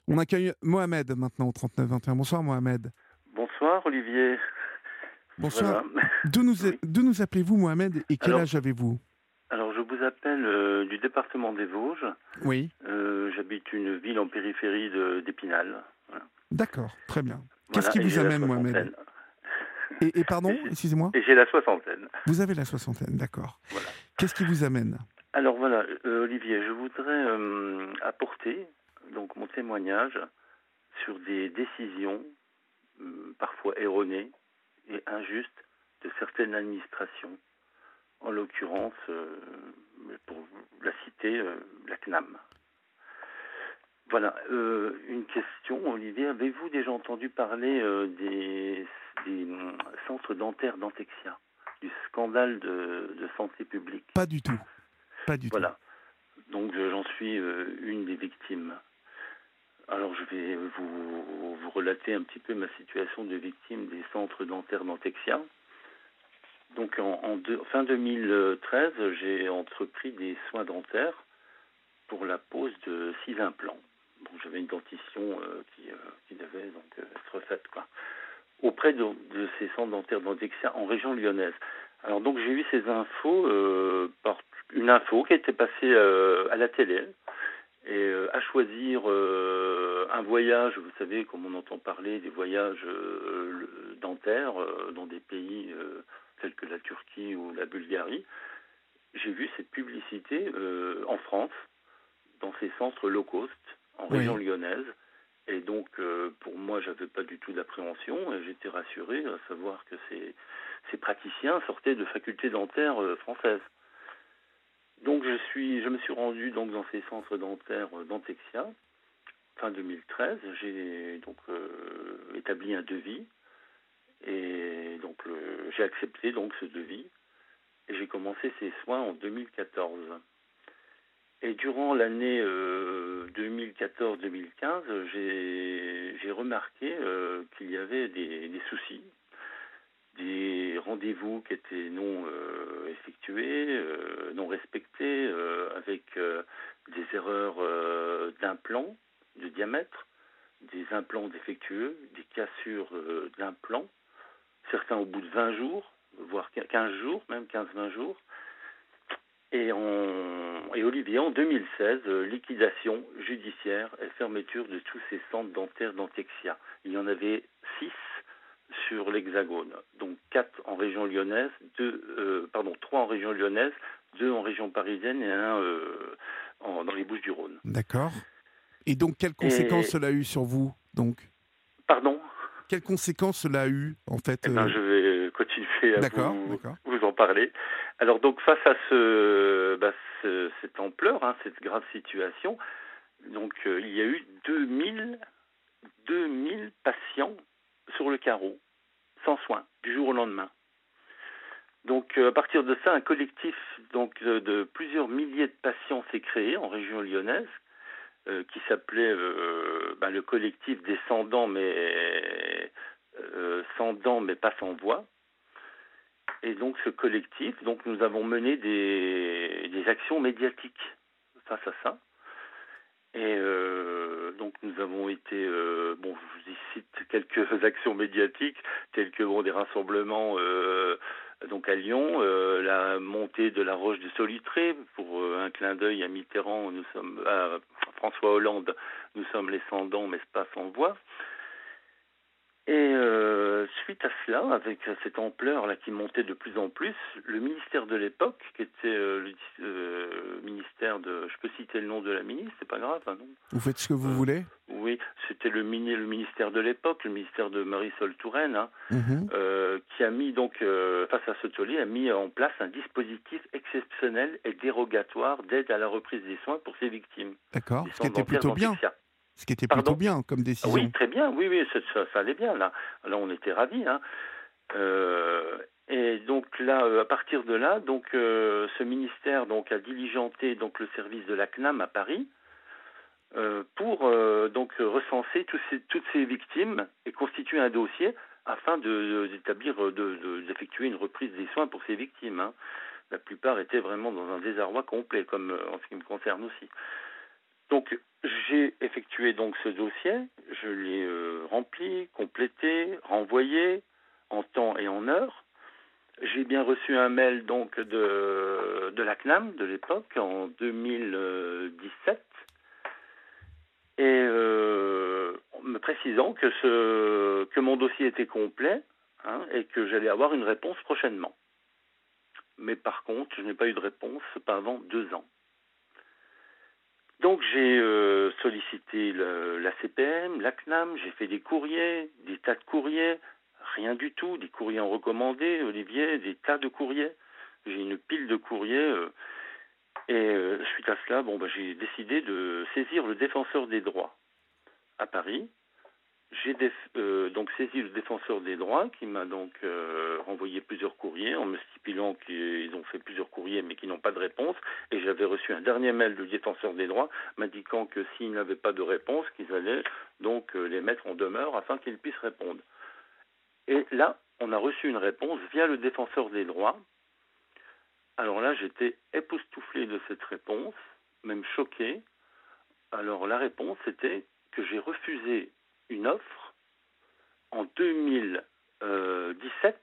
On accueille Mohamed maintenant au 39-21. Bonsoir Mohamed. Bonsoir Olivier. Bonsoir. Voilà. Oui. D'où nous appelez-vous Mohamed et quel âge avez-vous? Alors je vous appelle du département des Vosges. Oui. J'habite une ville en périphérie d'Épinal. Voilà. D'accord, très bien. Qu'est-ce Voilà, qui et vous j'ai la amène Mohamed? soixantaine. Et pardon, excusez-moi? Et j'ai la soixantaine. Vous avez la soixantaine, d'accord. Voilà. Qu'est-ce qui vous amène? Alors voilà, Olivier, je voudrais apporter donc mon témoignage sur des décisions parfois erronées et injustes de certaines administrations. En l'occurrence, pour la citer, la CNAM. Voilà, une question, Olivier. Avez-vous déjà entendu parler des centres dentaires Dentexia, du scandale de santé publique? Pas du tout. Pas du tout. Voilà, donc j'en suis une des victimes. Alors je vais vous relater un petit peu ma situation de victime des centres dentaires Dentexia. Donc fin 2013, j'ai entrepris des soins dentaires pour la pose de 6 implants. Donc j'avais une dentition qui devait donc être refaite, quoi, auprès de ces centres dentaires Dentexia en région lyonnaise. Alors donc j'ai eu ces infos par une info qui était passée à la télé. Et à choisir un voyage, vous savez, comme on entend parler des voyages dentaires dans des pays tels que la Turquie ou la Bulgarie, j'ai vu cette publicité en France, dans ces centres low cost, en région Oui. lyonnaise. Et donc, pour moi, j'avais pas du tout d'appréhension et j'étais rassuré à savoir que ces praticiens sortaient de facultés dentaires françaises. Donc je me suis rendu donc dans ces centres dentaires Dentexia fin 2013. J'ai donc établi un devis et donc j'ai accepté donc ce devis et j'ai commencé ces soins en 2014. Et durant l'année 2014-2015, j'ai remarqué qu'il y avait des soucis, des rendez-vous qui étaient non effectués, non respectés, avec des erreurs d'implants, de diamètre, des implants défectueux, des cassures d'implants, certains au bout de 20 jours, voire 15 jours, même 15-20 jours. Et Olivier, en 2016, liquidation judiciaire et fermeture de tous ces centres dentaires Dentexia. Il y en avait 6 sur l'Hexagone, donc 4 en région lyonnaise, 3 en région lyonnaise, 2 en région parisienne et un dans les Bouches-du-Rhône. D'accord. Et donc, quelles conséquences cela a eu sur vous, donc? Pardon? Quelles conséquences cela a eu, en fait? Eh bien, je vais continuer à D'accord. vous en parler. Alors, donc, face à cette ampleur, cette grave situation, donc, il y a eu 2000 patients sur le carreau, sans soins, du jour au lendemain. Donc, à partir de ça, un collectif donc, de plusieurs milliers de patients s'est créé en région lyonnaise, qui s'appelait le collectif des sans dents, sans dents, mais pas sans voix. Et donc, ce collectif, donc, nous avons mené des actions médiatiques face à ça. Et donc nous avons été, je vous y cite quelques actions médiatiques, telles que des rassemblements donc à Lyon, la montée de la Roche de Solitré, pour un clin d'œil à Mitterrand, nous sommes à François Hollande, nous sommes les sans dents mais pas sans voix. Et suite à cela, avec cette ampleur là qui montait de plus en plus, le ministère de l'époque, qui était le ministère de, je peux citer le nom de la ministre, c'est pas grave, non? Vous faites ce que vous voulez? Oui, c'était le ministère de l'époque, le ministère de Marisol Touraine, qui a mis donc face à ce tollé, a mis en place un dispositif exceptionnel et dérogatoire d'aide à la reprise des soins pour ces victimes. D'accord, ce qui était plutôt bien. Ce qui était plutôt bien comme décision. Oui, très bien, oui, ça allait bien, là. Là, on était ravis, et donc là, à partir de là, donc ce ministère donc a diligenté donc le service de la CNAM à Paris pour donc recenser toutes ces victimes et constituer un dossier afin d'effectuer une reprise des soins pour ces victimes. La plupart étaient vraiment dans un désarroi complet, comme en ce qui me concerne aussi. Donc j'ai effectué donc ce dossier, je l'ai rempli, complété, renvoyé en temps et en heure. J'ai bien reçu un mail donc de la CNAM de l'époque en 2017 et me précisant que mon dossier était complet, hein, et que j'allais avoir une réponse prochainement. Mais par contre, je n'ai pas eu de réponse pas avant 2 ans. Donc j'ai sollicité la CPM, la CNAM, j'ai fait des courriers, des tas de courriers, rien du tout, des courriers en recommandé, Olivier, des tas de courriers. J'ai une pile de courriers et suite à cela, j'ai décidé de saisir le défenseur des droits à Paris. J'ai donc saisi le défenseur des droits qui m'a donc renvoyé plusieurs courriers en me stipulant qu'ils ont fait plusieurs courriers mais qu'ils n'ont pas de réponse. Et j'avais reçu un dernier mail du défenseur des droits m'indiquant que s'ils n'avaient pas de réponse, qu'ils allaient donc les mettre en demeure afin qu'ils puissent répondre. Et là, on a reçu une réponse via le défenseur des droits. Alors là, j'étais époustouflé de cette réponse, même choqué. Alors la réponse était que j'ai refusé une offre en 2017,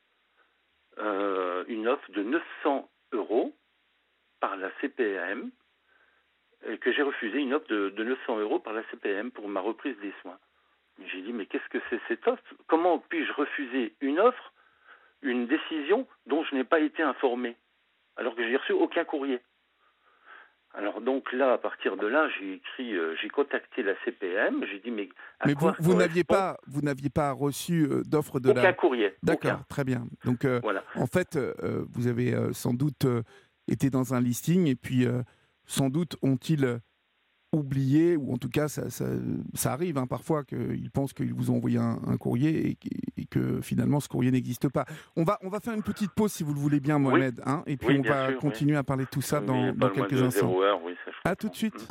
une offre de 900 € par la CPAM, et que j'ai refusé une offre de 900 € par la CPAM pour ma reprise des soins. J'ai dit, mais qu'est-ce que c'est cette offre? Comment puis-je refuser une offre, une décision dont je n'ai pas été informé, alors que j'ai reçu aucun courrier? Alors donc là, à partir de là, j'ai contacté la CPM, j'ai dit mais vous n'aviez pas reçu d'offre de aucun courrier. D'accord, aucun. Très bien. Donc voilà. En fait, vous avez sans doute été dans un listing et puis sans doute ont-ils oublié, ou en tout cas ça arrive parfois qu'ils pensent qu'ils vous ont envoyé un courrier et que finalement ce courrier n'existe pas. On va faire une petite pause si vous le voulez bien, Mohamed, oui. Et puis on va continuer à parler de tout ça dans quelques instants. 0 heure, oui, ça, à tout de suite.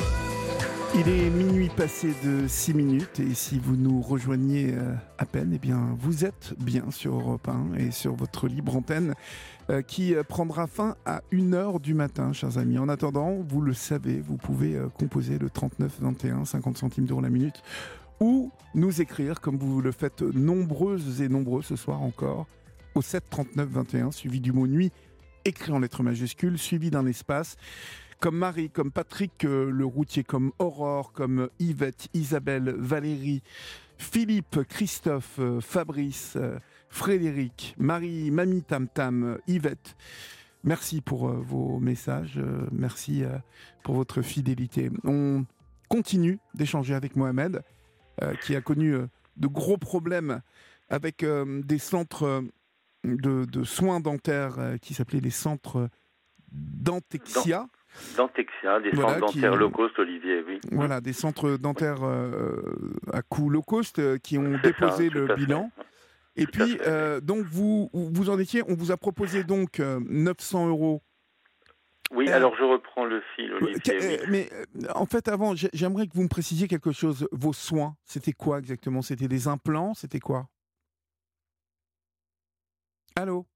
Il est minuit passé de 6 minutes et si vous nous rejoignez à peine, eh bien vous êtes bien sur Europe 1 et sur votre libre antenne qui prendra fin à 1h du matin, chers amis. En attendant, vous le savez, vous pouvez composer le 39 21, 50 centimes d'euros la minute, ou nous écrire, comme vous le faites nombreuses et nombreux ce soir encore, au 7 39 21, suivi du mot nuit, écrit en lettres majuscules, suivi d'un espace. Comme Marie, comme Patrick le routier, comme Aurore, comme Yvette, Isabelle, Valérie, Philippe, Christophe, Fabrice, Frédéric, Marie, Mamie Tam Tam, Yvette. Merci pour vos messages, merci pour votre fidélité. On continue d'échanger avec Mohamed, qui a connu de gros problèmes avec des centres de soins dentaires qui s'appelaient les centres Dentexia. Dentexia, des centres dentaires low cost, Olivier, oui. Voilà, des centres dentaires à coût low cost qui ont déposé le bilan. Et puis, donc, vous en étiez, on vous a proposé donc 900 €. Oui, alors je reprends le fil, Olivier. Oui. Mais en fait, avant, j'aimerais que vous me précisiez quelque chose. Vos soins, c'était quoi exactement? C'était des implants? C'était quoi? Allô?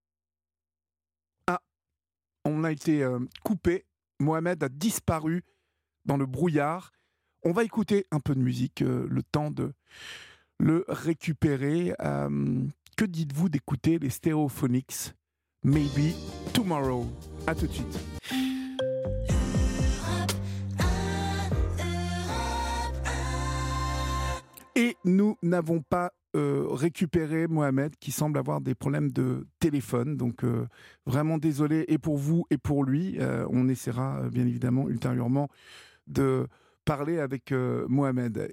Ah, on a été coupé. Mohamed a disparu dans le brouillard. On va écouter un peu de musique, le temps de le récupérer. Que dites-vous d'écouter les Stereophonics? Maybe Tomorrow. À tout de suite. Et nous n'avons pas récupéré Mohamed, qui semble avoir des problèmes de téléphone. Donc vraiment désolé, et pour vous et pour lui. On essaiera bien évidemment ultérieurement de parler avec Mohamed.